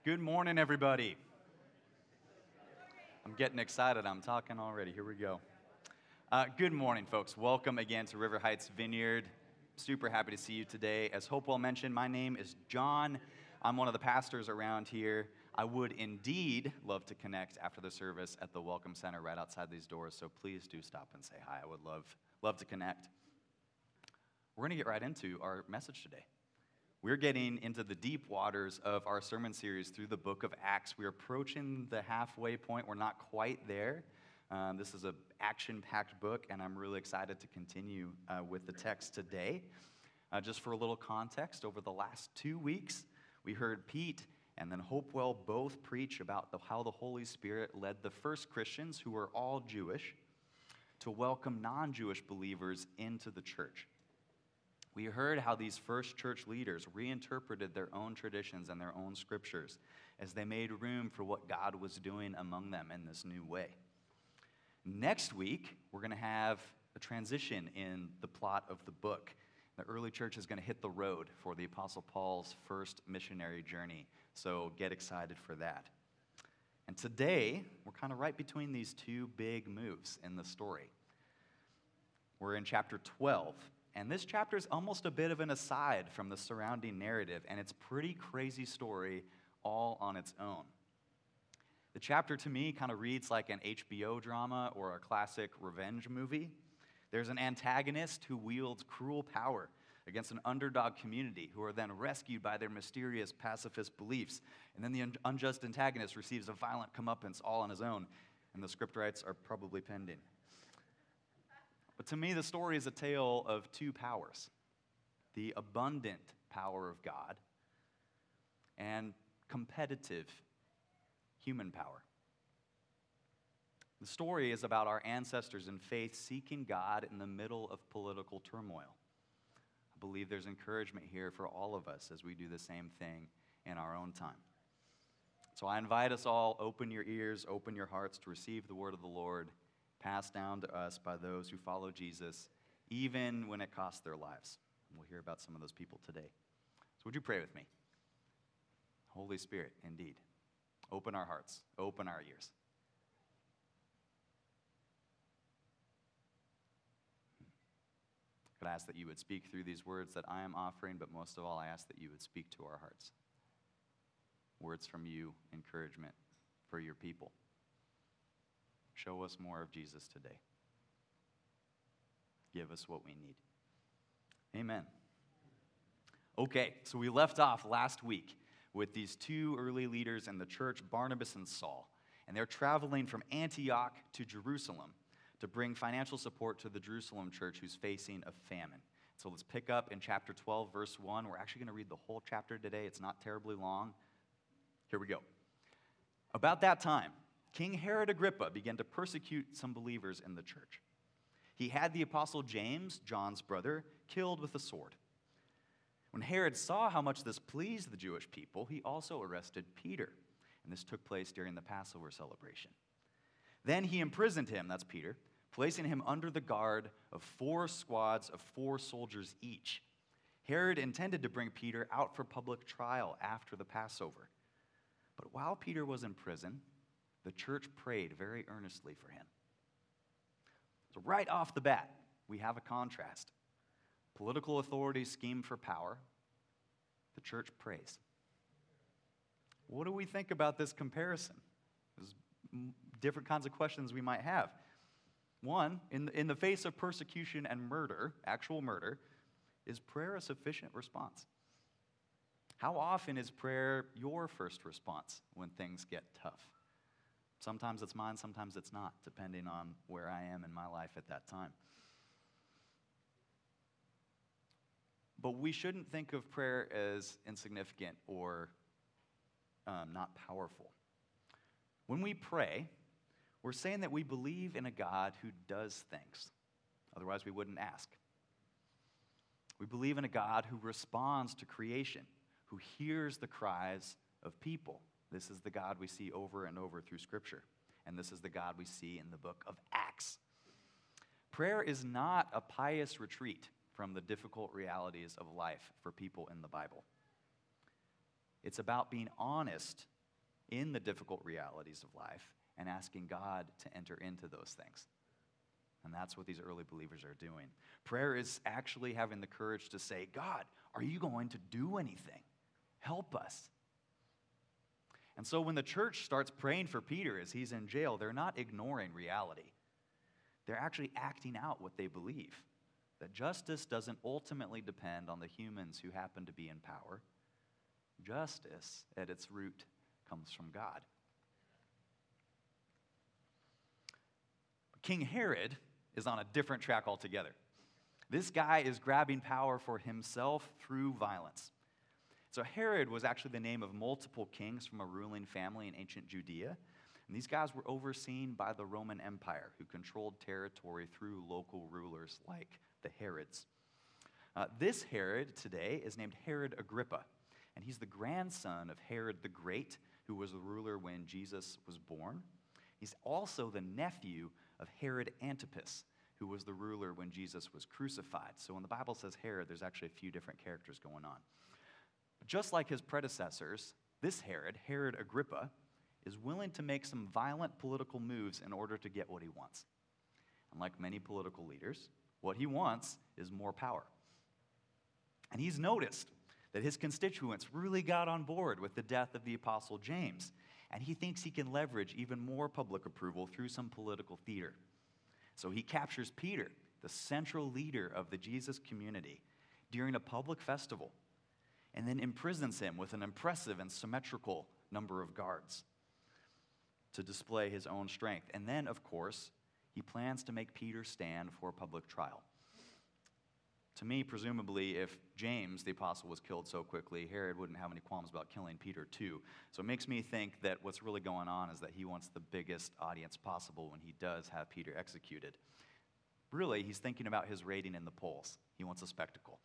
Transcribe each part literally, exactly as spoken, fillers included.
Good morning, everybody. I'm getting excited. I'm talking already. Here we go. Uh, good morning, folks. Welcome again to River Heights Vineyard. Super happy to see you today. As Hopewell mentioned, my name is John. I'm one of the pastors around here. I would indeed love to connect after the service at the Welcome Center right outside these doors, so please do stop and say hi. I would love, love to connect. We're going to get right into our message today. We're getting into the deep waters of our sermon series through the book of Acts. We're approaching the halfway point. We're not quite there. Um, this is an action-packed book, and I'm really excited to continue uh, with the text today. Uh, just for a little context, over the last two weeks, we heard Pete and then Hopewell both preach about the, how the Holy Spirit led the first Christians, who were all Jewish, to welcome non-Jewish believers into the church. We heard how these first church leaders reinterpreted their own traditions and their own scriptures as they made room for what God was doing among them in this new way. Next week, we're going to have a transition in the plot of the book. The early church is going to hit the road for the Apostle Paul's first missionary journey, so get excited for that. And today, we're kind of right between these two big moves in the story. We're in chapter twelve. And this chapter is almost a bit of an aside from the surrounding narrative, and it's a pretty crazy story all on its own. The chapter, to me, kind of reads like an H B O drama or a classic revenge movie. There's an antagonist who wields cruel power against an underdog community who are then rescued by their mysterious pacifist beliefs. And then the un- unjust antagonist receives a violent comeuppance all on his own, and the script rights are probably pending. But to me, the story is a tale of two powers: the abundant power of God and competitive human power. The story is about our ancestors in faith seeking God in the middle of political turmoil. I believe there's encouragement here for all of us as we do the same thing in our own time. So I invite us all, open your ears, open your hearts to receive the word of the Lord, passed down to us by those who follow Jesus, even when it costs their lives. We'll hear about some of those people today. So would you pray with me? Holy Spirit, indeed, open our hearts, open our ears. Could I ask that you would speak through these words that I am offering, but most of all, I ask that you would speak to our hearts. Words from you, encouragement for your people. Show us more of Jesus today. Give us what we need. Amen. Okay, so we left off last week with these two early leaders in the church, Barnabas and Saul, and they're traveling from Antioch to Jerusalem to bring financial support to the Jerusalem church who's facing a famine. So let's pick up in chapter twelve, verse one. We're actually going to read the whole chapter today. It's not terribly long. Here we go. About that time, King Herod Agrippa began to persecute some believers in the church. He had the apostle James, John's brother, killed with a sword. When Herod saw how much this pleased the Jewish people, he also arrested Peter, and this took place during the Passover celebration. Then he imprisoned him, that's Peter, placing him under the guard of four squads of four soldiers each. Herod intended to bring Peter out for public trial after the Passover. But while Peter was in prison, the church prayed very earnestly for him. So right off the bat, we have a contrast. Political authorities scheme for power. The church prays. What do we think about this comparison? There's different kinds of questions we might have. One, in the, in the face of persecution and murder, actual murder, is prayer a sufficient response? How often is prayer your first response when things get tough? Sometimes it's mine, sometimes it's not, depending on where I am in my life at that time. But we shouldn't think of prayer as insignificant or um, not powerful. When we pray, we're saying that we believe in a God who does things. Otherwise, we wouldn't ask. We believe in a God who responds to creation, who hears the cries of people. This is the God we see over and over through Scripture. And this is the God we see in the book of Acts. Prayer is not a pious retreat from the difficult realities of life for people in the Bible. It's about being honest in the difficult realities of life and asking God to enter into those things. And that's what these early believers are doing. Prayer is actually having the courage to say, God, are you going to do anything? Help us. And so when the church starts praying for Peter as he's in jail, they're not ignoring reality. They're actually acting out what they believe, that justice doesn't ultimately depend on the humans who happen to be in power. Justice, at its root, comes from God. King Herod is on a different track altogether. This guy is grabbing power for himself through violence. So Herod was actually the name of multiple kings from a ruling family in ancient Judea. And these guys were overseen by the Roman Empire, who controlled territory through local rulers like the Herods. Uh, this Herod today is named Herod Agrippa, and he's the grandson of Herod the Great, who was the ruler when Jesus was born. He's also the nephew of Herod Antipas, who was the ruler when Jesus was crucified. So when the Bible says Herod, there's actually a few different characters going on. But just like his predecessors, this Herod, Herod Agrippa, is willing to make some violent political moves in order to get what he wants. And like many political leaders, what he wants is more power. And he's noticed that his constituents really got on board with the death of the Apostle James, and he thinks he can leverage even more public approval through some political theater. So he captures Peter, the central leader of the Jesus community, during a public festival, and then imprisons him with an impressive and symmetrical number of guards to display his own strength. And then, of course, he plans to make Peter stand for a public trial. To me, presumably, if James, the apostle, was killed so quickly, Herod wouldn't have any qualms about killing Peter too. So it makes me think that what's really going on is that he wants the biggest audience possible when he does have Peter executed. Really, he's thinking about his rating in the polls. He wants a spectacle.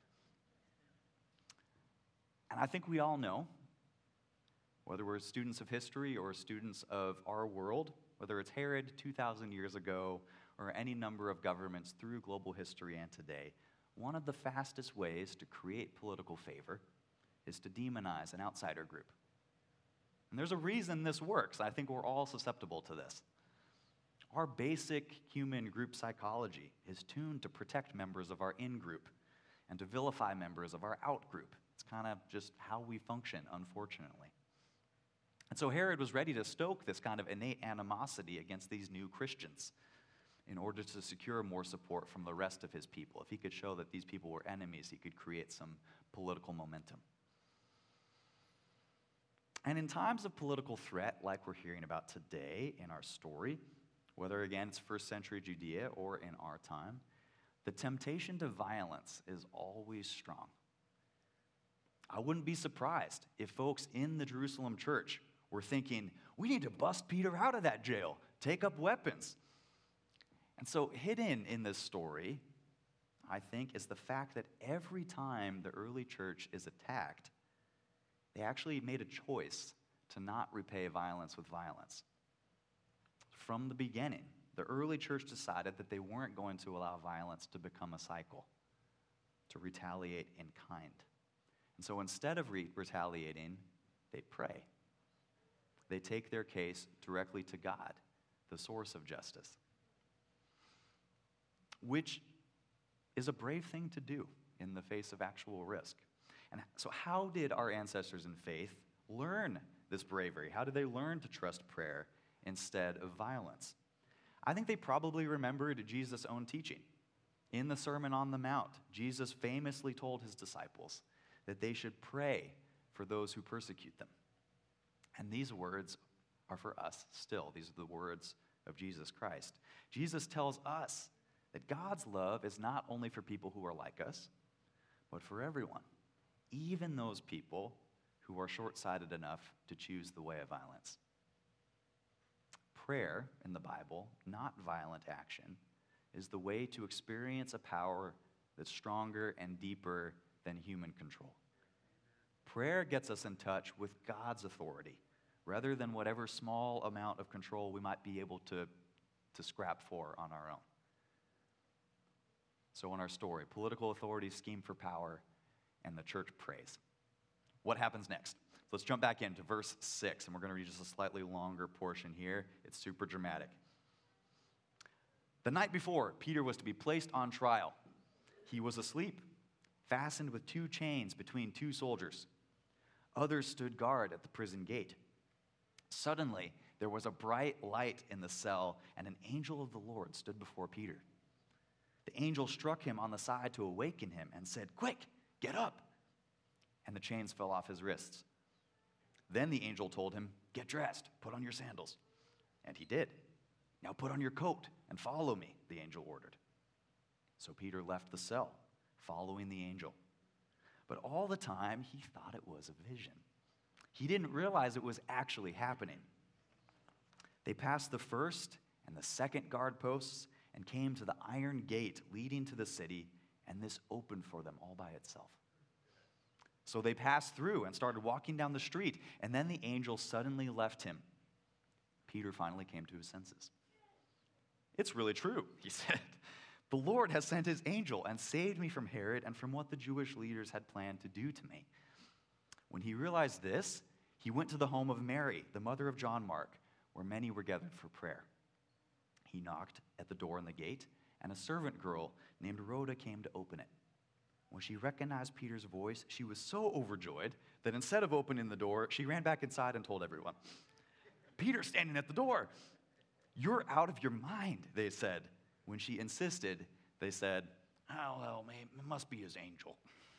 And I think we all know, whether we're students of history or students of our world, whether it's Herod two thousand years ago or any number of governments through global history and today, one of the fastest ways to create political favor is to demonize an outsider group. And there's a reason this works. I think we're all susceptible to this. Our basic human group psychology is tuned to protect members of our in-group and to vilify members of our out-group. It's kind of just how we function, unfortunately. And so Herod was ready to stoke this kind of innate animosity against these new Christians in order to secure more support from the rest of his people. If he could show that these people were enemies, he could create some political momentum. And in times of political threat, like we're hearing about today in our story, whether again it's first century Judea or in our time, the temptation to violence is always strong. I wouldn't be surprised if folks in the Jerusalem church were thinking, we need to bust Peter out of that jail, take up weapons. And so hidden in this story, I think, is the fact that every time the early church is attacked, they actually made a choice to not repay violence with violence. From the beginning, the early church decided that they weren't going to allow violence to become a cycle, to retaliate in kind. And so instead of re- retaliating, they pray. They take their case directly to God, the source of justice, which is a brave thing to do in the face of actual risk. And so how did our ancestors in faith learn this bravery? How did they learn to trust prayer instead of violence? I think they probably remembered Jesus' own teaching. In the Sermon on the Mount, Jesus famously told his disciples that they should pray for those who persecute them. And these words are for us still. These are the words of Jesus Christ. Jesus tells us that God's love is not only for people who are like us, but for everyone, even those people who are short-sighted enough to choose the way of violence. Prayer in the Bible, not violent action, is the way to experience a power that's stronger and deeper than human control. Prayer gets us in touch with God's authority, rather than whatever small amount of control we might be able to, to scrap for on our own. So in our story, political authorities scheme for power, and the church prays. What happens next? So let's jump back into verse six, and we're going to read just a slightly longer portion here. It's super dramatic. The night before, Peter was to be placed on trial. He was asleep, fastened with two chains between two soldiers. Others stood guard at the prison gate. Suddenly, there was a bright light in the cell, and an angel of the Lord stood before Peter. The angel struck him on the side to awaken him and said, "Quick, get up!" And the chains fell off his wrists. Then the angel told him, "Get dressed, put on your sandals." And he did. "Now put on your coat and follow me," the angel ordered. So Peter left the cell, following the angel. But all the time, he thought it was a vision. He didn't realize it was actually happening. They passed the first and the second guard posts and came to the iron gate leading to the city, and this opened for them all by itself. So they passed through and started walking down the street, and then the angel suddenly left him. Peter finally came to his senses. "It's really true," he said. "The Lord has sent his angel and saved me from Herod and from what the Jewish leaders had planned to do to me." When he realized this, he went to the home of Mary, the mother of John Mark, where many were gathered for prayer. He knocked at the door in the gate, and a servant girl named Rhoda came to open it. When she recognized Peter's voice, she was so overjoyed that instead of opening the door, she ran back inside and told everyone. "Peter's standing at the door." "You're out of your mind," they said. When she insisted, they said, "Oh, well, it must be his angel."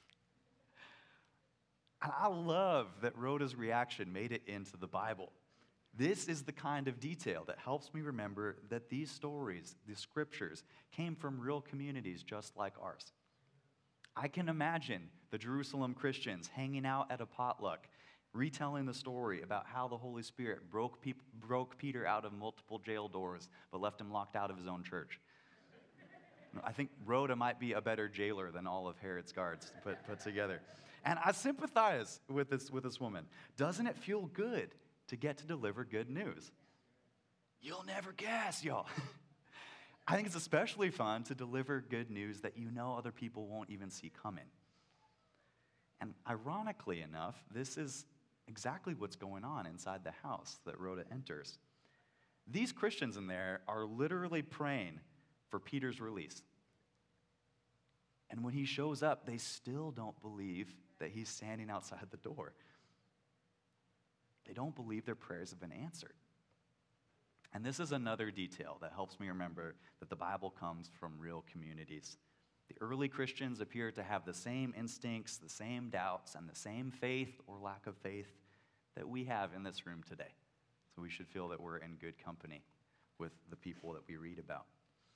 And I love that Rhoda's reaction made it into the Bible. This is the kind of detail that helps me remember that these stories, the scriptures, came from real communities just like ours. I can imagine the Jerusalem Christians hanging out at a potluck, retelling the story about how the Holy Spirit broke, pe- broke Peter out of multiple jail doors, but left him locked out of his own church. I think Rhoda might be a better jailer than all of Herod's guards put, put together. And I sympathize with this, with this woman. Doesn't it feel good to get to deliver good news? You'll never guess, y'all. I think it's especially fun to deliver good news that you know other people won't even see coming. And ironically enough, this is exactly what's going on inside the house that Rhoda enters. These Christians in there are literally praying for Peter's release. And when he shows up, they still don't believe that he's standing outside the door. They don't believe their prayers have been answered. And this is another detail that helps me remember that the Bible comes from real communities. The early Christians appear to have the same instincts, the same doubts, and the same faith or lack of faith that we have in this room today. So we should feel that we're in good company with the people that we read about.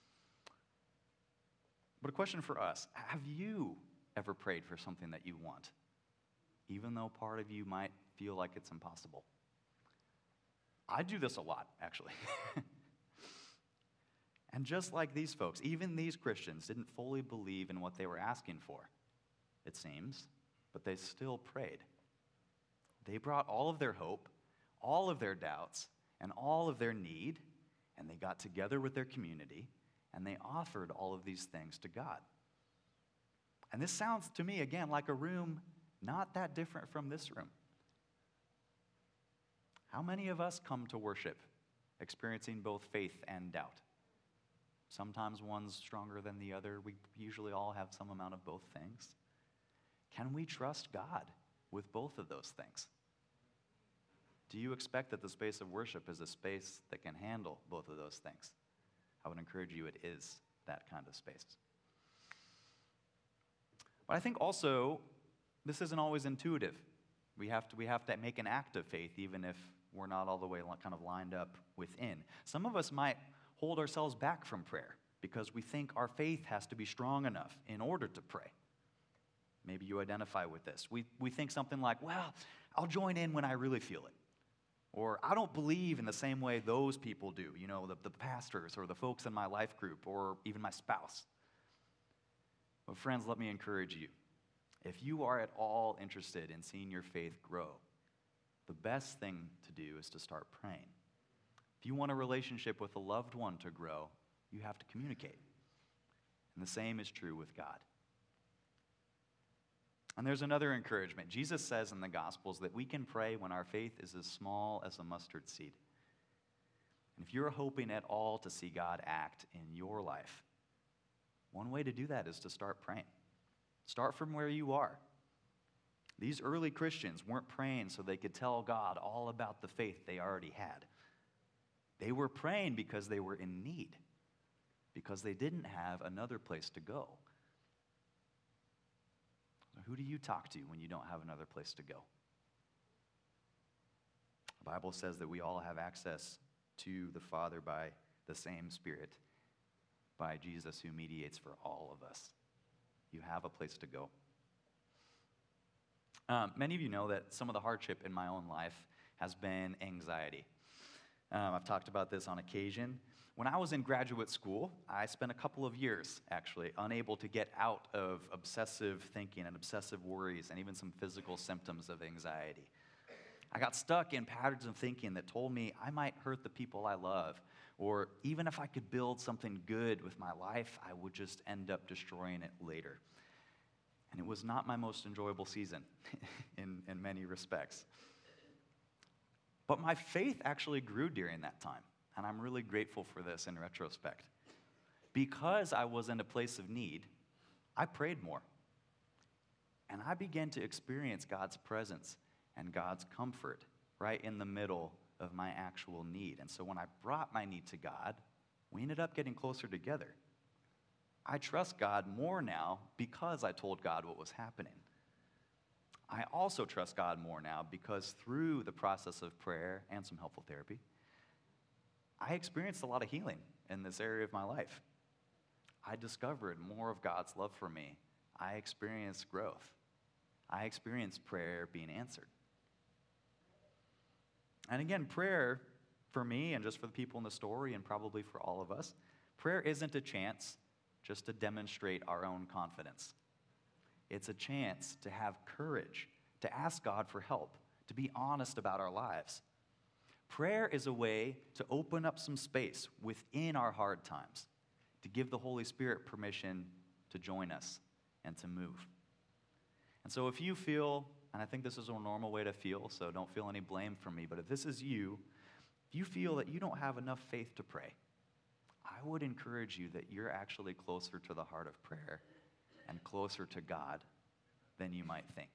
But a question for us, have you ever prayed for something that you want, even though part of you might feel like it's impossible? I do this a lot, actually. And just like these folks, even these Christians didn't fully believe in what they were asking for, it seems, but they still prayed. They brought all of their hope, all of their doubts, and all of their need, and they got together with their community, and they offered all of these things to God. And this sounds to me, again, like a room not that different from this room. How many of us come to worship experiencing both faith and doubt? Sometimes one's stronger than the other. We usually all have some amount of both things. Can we trust God with both of those things? Do you expect that the space of worship is a space that can handle both of those things? I would encourage you, it is that kind of space. But I think also, this isn't always intuitive. We have to, we have to make an act of faith, even if we're not all the way kind of lined up within. Some of us might hold ourselves back from prayer because we think our faith has to be strong enough in order to pray. Maybe you identify with this. We, we think something like, well, I'll join in when I really feel it. Or I don't believe in the same way those people do, you know, the, the pastors or the folks in my life group or even my spouse. But friends, let me encourage you. If you are at all interested in seeing your faith grow, the best thing to do is to start praying. If you want a relationship with a loved one to grow, you have to communicate. And the same is true with God. And there's another encouragement. Jesus says in the Gospels that we can pray when our faith is as small as a mustard seed. And if you're hoping at all to see God act in your life, one way to do that is to start praying. Start from where you are. These early Christians weren't praying so they could tell God all about the faith they already had. They were praying because they were in need, because they didn't have another place to go. So who do you talk to when you don't have another place to go? The Bible says that we all have access to the Father by the same Spirit, by Jesus who mediates for all of us. You have a place to go. Um, many of you know that some of the hardship in my own life has been anxiety. Um, I've talked about this on occasion. When I was in graduate school, I spent a couple of years, actually, unable to get out of obsessive thinking and obsessive worries and even some physical symptoms of anxiety. I got stuck in patterns of thinking that told me I might hurt the people I love, or even if I could build something good with my life, I would just end up destroying it later. And it was not my most enjoyable season in, in many respects. But my faith actually grew during that time, and I'm really grateful for this in retrospect. Because I was in a place of need, I prayed more. And I began to experience God's presence and God's comfort right in the middle of my actual need. And so when I brought my need to God, we ended up getting closer together. I trust God more now because I told God what was happening. I also trust God more now because through the process of prayer and some helpful therapy, I experienced a lot of healing in this area of my life. I discovered more of God's love for me. I experienced growth. I experienced prayer being answered. And again, prayer for me and just for the people in the story and probably for all of us, prayer isn't a chance just to demonstrate our own confidence. It's a chance to have courage, to ask God for help, to be honest about our lives. Prayer is a way to open up some space within our hard times, to give the Holy Spirit permission to join us and to move. And so if you feel, and I think this is a normal way to feel, so don't feel any blame from me, but if this is you, if you feel that you don't have enough faith to pray, I would encourage you that you're actually closer to the heart of prayer and closer to God than you might think.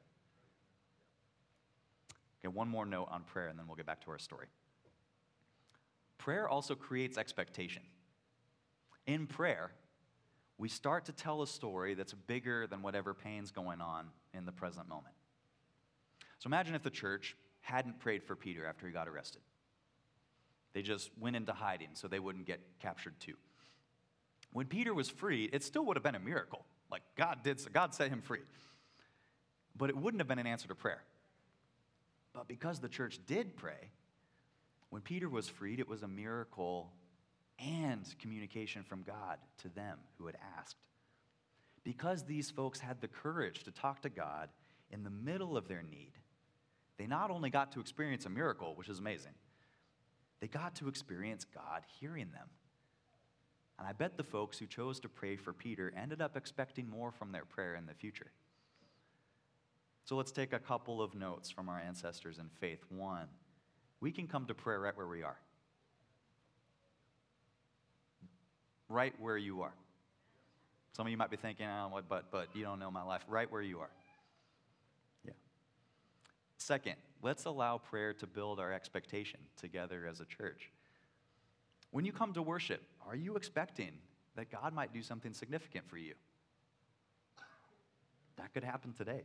Okay, one more note on prayer, and then we'll get back to our story. Prayer also creates expectation. In prayer, we start to tell a story that's bigger than whatever pain's going on in the present moment. So imagine if the church hadn't prayed for Peter after he got arrested. They just went into hiding so they wouldn't get captured too. When Peter was freed, it still would have been a miracle. Like God did, God set him free. But it wouldn't have been an answer to prayer. But because the church did pray, when Peter was freed, it was a miracle and communication from God to them who had asked. Because these folks had the courage to talk to God in the middle of their need, they not only got to experience a miracle, which is amazing, they got to experience God hearing them. And I bet the folks who chose to pray for Peter ended up expecting more from their prayer in the future. So let's take a couple of notes from our ancestors in faith. One, we can come to prayer right where we are. Right where you are. Some of you might be thinking, oh, but, but you don't know my life. Right where you are. Yeah. Second, let's allow prayer to build our expectation together as a church. When you come to worship, are you expecting that God might do something significant for you? That could happen today.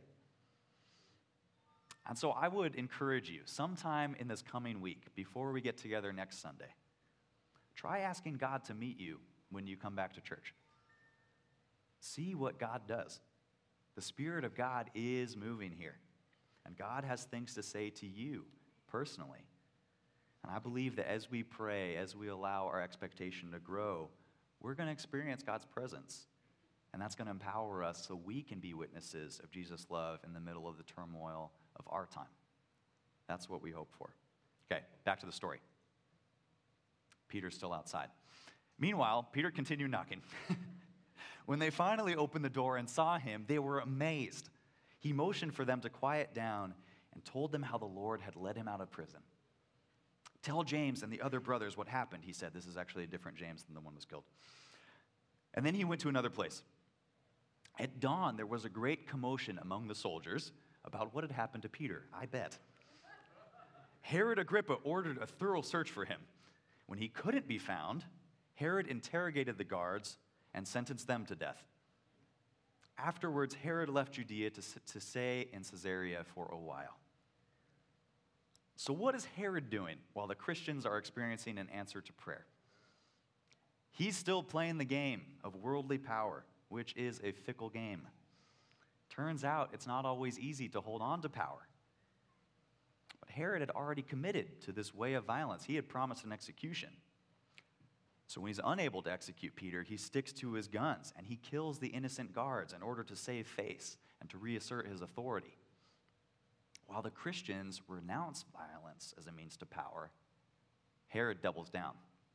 And so I would encourage you, sometime in this coming week, before we get together next Sunday, try asking God to meet you when you come back to church. See what God does. The Spirit of God is moving here. And God has things to say to you personally. And I believe that as we pray, as we allow our expectation to grow, we're going to experience God's presence. And that's going to empower us so we can be witnesses of Jesus' love in the middle of the turmoil of our time. That's what we hope for. Okay, back to the story. Peter's still outside. Meanwhile, Peter continued knocking. When they finally opened the door and saw him, they were amazed. He motioned for them to quiet down and told them how the Lord had led him out of prison. Tell James and the other brothers what happened, he said. This is actually a different James than the one who was killed. And then he went to another place. At dawn, there was a great commotion among the soldiers about what had happened to Peter, I bet. Herod Agrippa ordered a thorough search for him. When he couldn't be found, Herod interrogated the guards and sentenced them to death. Afterwards, Herod left Judea to, to stay in Caesarea for a while. So what is Herod doing while the Christians are experiencing an answer to prayer? He's still playing the game of worldly power, which is a fickle game. Turns out it's not always easy to hold on to power. But Herod had already committed to this way of violence. He had promised an execution. So when he's unable to execute Peter, he sticks to his guns and he kills the innocent guards in order to save face and to reassert his authority. While the Christians renounce violence as a means to power, Herod doubles down.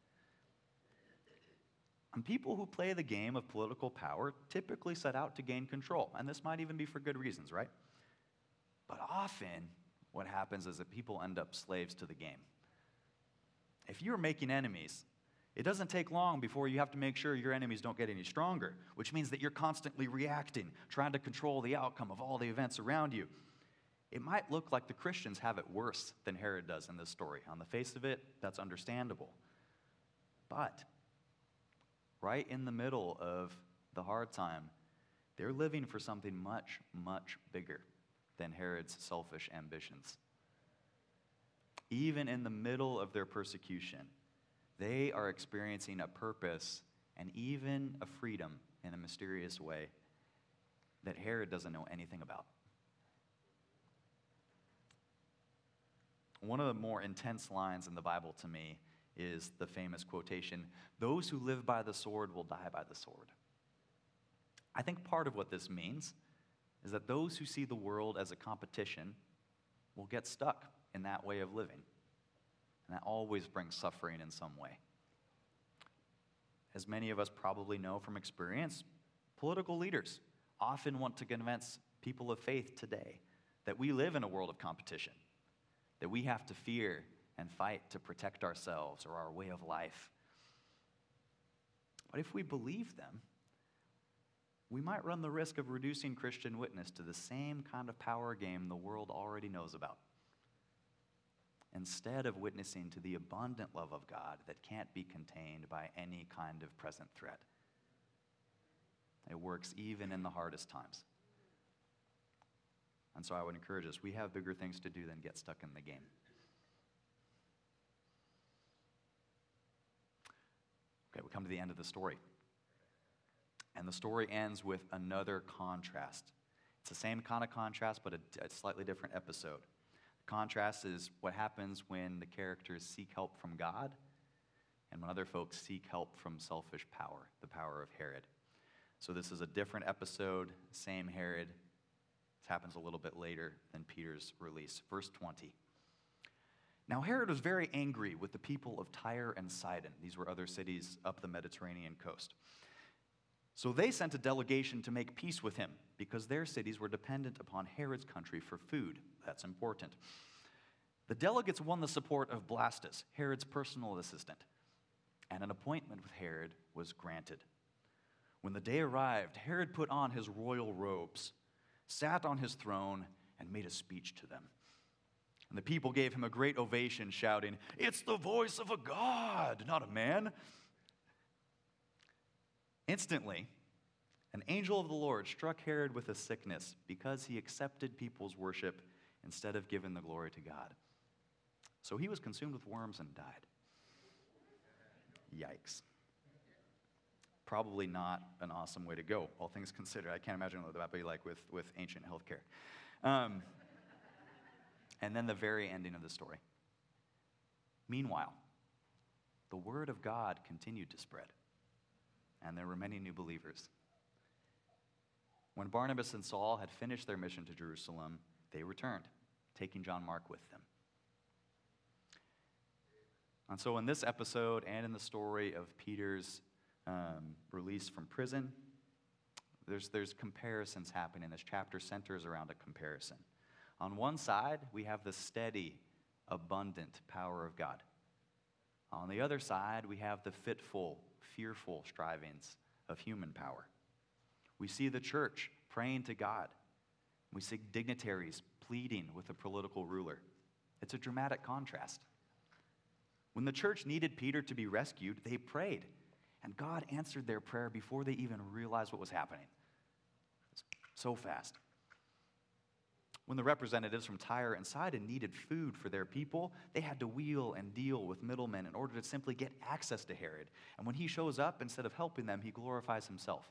And people who play the game of political power typically set out to gain control, and this might even be for good reasons, right? But often, what happens is that people end up slaves to the game. If you're making enemies, it doesn't take long before you have to make sure your enemies don't get any stronger, which means that you're constantly reacting, trying to control the outcome of all the events around you. It might look like the Christians have it worse than Herod does in this story. On the face of it, that's understandable. But right in the middle of the hard time, they're living for something much, much bigger than Herod's selfish ambitions. Even in the middle of their persecution, they are experiencing a purpose and even a freedom in a mysterious way that Herod doesn't know anything about. One of the more intense lines in the Bible to me is the famous quotation, "Those who live by the sword will die by the sword." I think part of what this means is that those who see the world as a competition will get stuck in that way of living. And that always brings suffering in some way. As many of us probably know from experience, political leaders often want to convince people of faith today that we live in a world of competition, that we have to fear and fight to protect ourselves or our way of life. But if we believe them, we might run the risk of reducing Christian witness to the same kind of power game the world already knows about, instead of witnessing to the abundant love of God that can't be contained by any kind of present threat. It works even in the hardest times. And so I would encourage us, we have bigger things to do than get stuck in the game. Okay, we come to the end of the story. And the story ends with another contrast. It's the same kind of contrast, but a, a slightly different episode. The contrast is what happens when the characters seek help from God and when other folks seek help from selfish power, the power of Herod. So this is a different episode, same Herod. This happens a little bit later than Peter's release. Verse twenty. Now Herod was very angry with the people of Tyre and Sidon. These were other cities up the Mediterranean coast. So they sent a delegation to make peace with him because their cities were dependent upon Herod's country for food. That's important. The delegates won the support of Blastus, Herod's personal assistant, and an appointment with Herod was granted. When the day arrived, Herod put on his royal robes, sat on his throne, and made a speech to them. And the people gave him a great ovation, shouting, "It's the voice of a god, not a man." Instantly, an angel of the Lord struck Herod with a sickness because he accepted people's worship instead of giving the glory to God. So he was consumed with worms and died. Yikes. Probably not an awesome way to go, all things considered. I can't imagine what that would be like with, with ancient healthcare. Um, and then the very ending of the story. Meanwhile, the word of God continued to spread, and there were many new believers. When Barnabas and Saul had finished their mission to Jerusalem, they returned, taking John Mark with them. And so in this episode and in the story of Peter's um, release from prison, There's, there's comparisons happening. This chapter centers around a comparison. On one side, we have the steady, abundant power of God. On the other side, we have the fitful, fearful strivings of human power. We see the church praying to God. We see dignitaries pleading with a political ruler. It's a dramatic contrast. When the church needed Peter to be rescued, they prayed, and God answered their prayer before they even realized what was happening. So fast. When the representatives from Tyre and Sidon needed food for their people, they had to wheel and deal with middlemen in order to simply get access to Herod. And when he shows up, instead of helping them, he glorifies himself.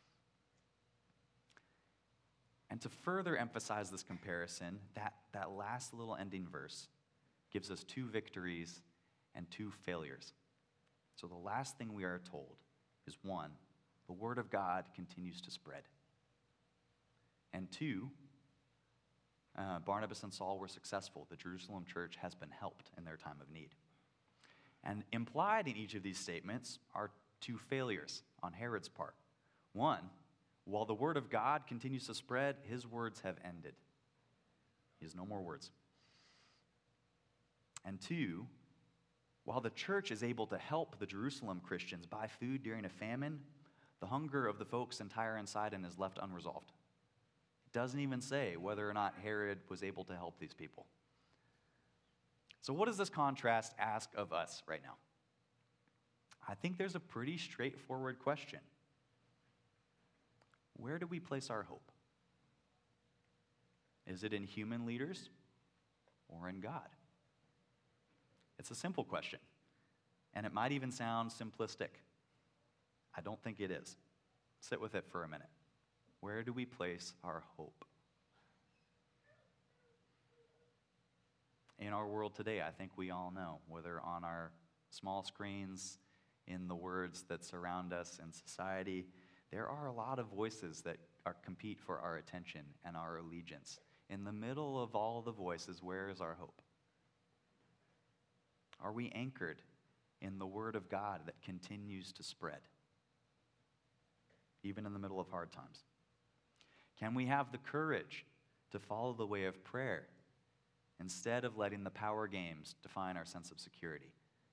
And to further emphasize this comparison, that, that last little ending verse gives us two victories and two failures. So the last thing we are told is, one, the word of God continues to spread. And two, uh, Barnabas and Saul were successful. The Jerusalem church has been helped in their time of need. And implied in each of these statements are two failures on Herod's part. One, while the word of God continues to spread, his words have ended. He has no more words. And two, while the church is able to help the Jerusalem Christians buy food during a famine, the hunger of the folks in Tyre and Sidon is left unresolved. It doesn't even say whether or not Herod was able to help these people. So what does this contrast ask of us right now? I think there's a pretty straightforward question. Where do we place our hope? Is it in human leaders or in God? It's a simple question, and it might even sound simplistic. I don't think it is. Sit with it for a minute. Where do we place our hope? In our world today, I think we all know, whether on our small screens, in the words that surround us in society, there are a lot of voices that are, compete for our attention and our allegiance. In the middle of all the voices, where is our hope? Are we anchored in the Word of God that continues to spread, even in the middle of hard times? Can we have the courage to follow the way of prayer instead of letting the power games define our sense of security?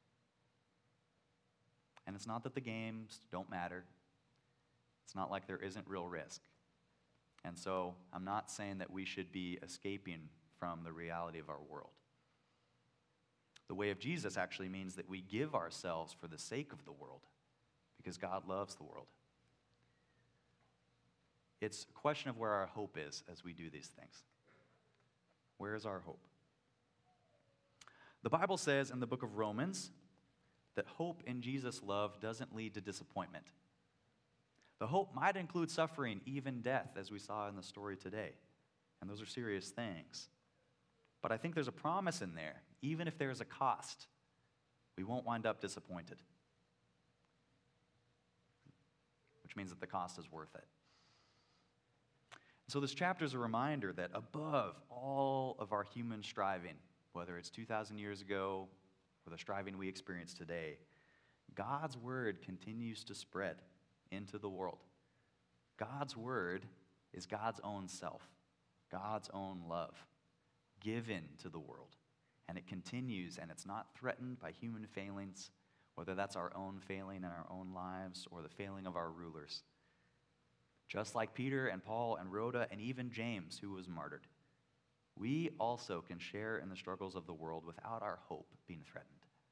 And it's not that the games don't matter. It's not like there isn't real risk. And so I'm not saying that we should be escaping from the reality of our world. The way of Jesus actually means that we give ourselves for the sake of the world, because God loves the world. It's a question of where our hope is as we do these things. Where is our hope? The Bible says in the book of Romans that hope in Jesus' love doesn't lead to disappointment. The hope might include suffering, even death, as we saw in the story today. And those are serious things. But I think there's a promise in there. Even if there's a cost, we won't wind up disappointed. Which means that the cost is worth it. So this chapter is a reminder that above all of our human striving, whether it's two thousand years ago or the striving we experience today, God's word continues to spread into the world. God's word is God's own self, God's own love, given to the world. And it continues, and it's not threatened by human failings, whether that's our own failing in our own lives or the failing of our rulers. Just like Peter and Paul and Rhoda and even James, who was martyred, we also can share in the struggles of the world without our hope being threatened.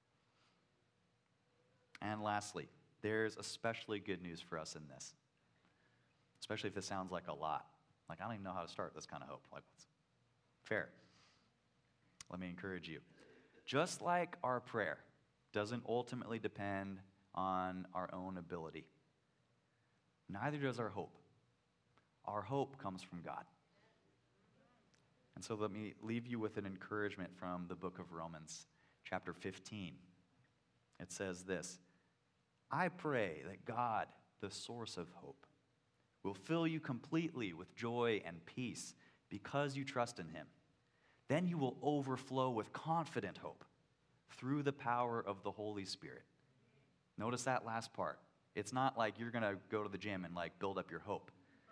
And lastly, there's especially good news for us in this, especially if this sounds like a lot. Like, I don't even know how to start this kind of hope. Like, what's fair? Let me encourage you. Just like our prayer doesn't ultimately depend on our own ability, neither does our hope. Our hope comes from God. And so let me leave you with an encouragement from the book of Romans, chapter fifteen. It says this: I pray that God, the source of hope, will fill you completely with joy and peace because you trust in him. Then you will overflow with confident hope through the power of the Holy Spirit. Notice that last part. It's not like you're going to go to the gym and like build up your hope.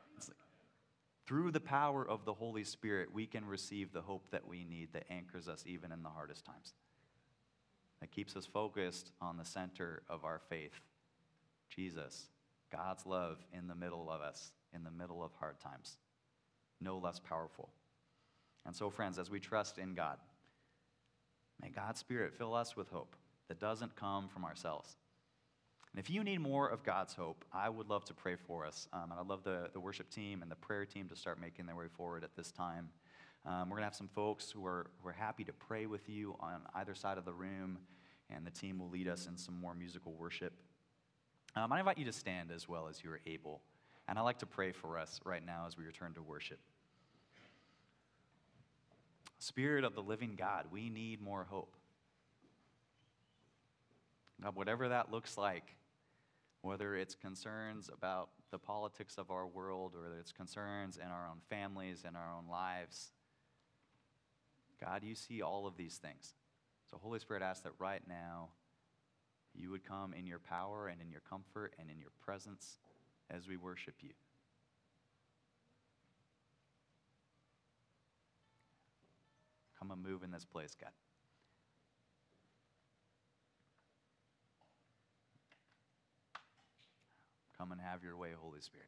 through the power of the Holy Spirit, we can receive the hope that we need that anchors us even in the hardest times, that keeps us focused on the center of our faith, Jesus, God's love in the middle of us, in the middle of hard times, no less powerful. And so, friends, as we trust in God, may God's Spirit fill us with hope that doesn't come from ourselves. And if you need more of God's hope, I would love to pray for us. Um, and I'd love the, the worship team and the prayer team to start making their way forward at this time. Um, we're going to have some folks who are, who are happy to pray with you on either side of the room, and the team will lead us in some more musical worship. Um, I invite you to stand as well as you are able. And I'd like to pray for us right now as we return to worship. Spirit of the living God, we need more hope. God, whatever that looks like, whether it's concerns about the politics of our world, or whether it's concerns in our own families and our own lives, God, you see all of these things. So Holy Spirit, asks that right now you would come in your power and in your comfort and in your presence as we worship you. Come and move in this place, God. Come and have your way, Holy Spirit.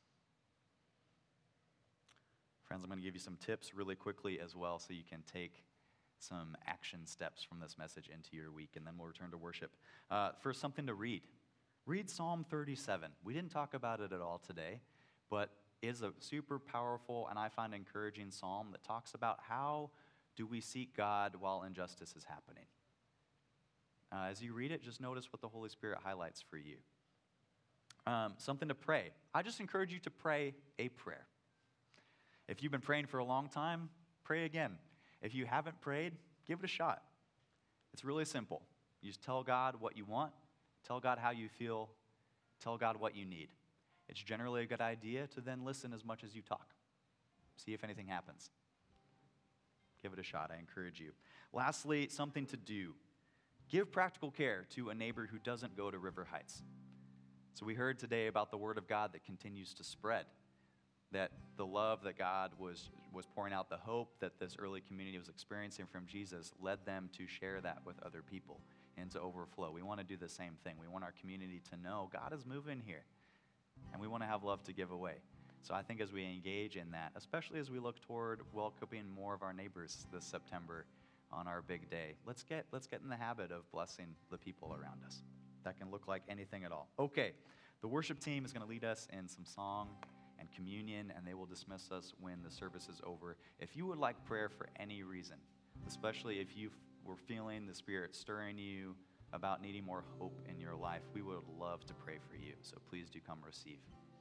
Friends, I'm going to give you some tips really quickly as well so you can take some action steps from this message into your week, and then we'll return to worship. Uh, first, something to read. Read Psalm thirty-seven. We didn't talk about it at all today, but it's a super powerful and I find encouraging psalm that talks about how do we seek God while injustice is happening. Uh, as you read it, just notice what the Holy Spirit highlights for you. Um, something to pray. I just encourage you to pray a prayer. If you've been praying for a long time, pray again. If you haven't prayed, give it a shot. It's really simple. You just tell God what you want, tell God how you feel, tell God what you need. It's generally a good idea to then listen as much as you talk. See if anything happens. Give it a shot, I encourage you. Lastly, something to do. Give practical care to a neighbor who doesn't go to River Heights. So we heard today about the word of God that continues to spread, that the love that God was, was pouring out, the hope that this early community was experiencing from Jesus led them to share that with other people and to overflow. We want to do the same thing. We want our community to know God is moving here, and we want to have love to give away. So I think as we engage in that, especially as we look toward welcoming more of our neighbors this September on our big day, let's get, let's get in the habit of blessing the people around us. That can look like anything at all. Okay, the worship team is going to lead us in some song and communion, and they will dismiss us when the service is over. If you would like prayer for any reason, especially if you were feeling the Spirit stirring you about needing more hope in your life, we would love to pray for you. So please do come receive.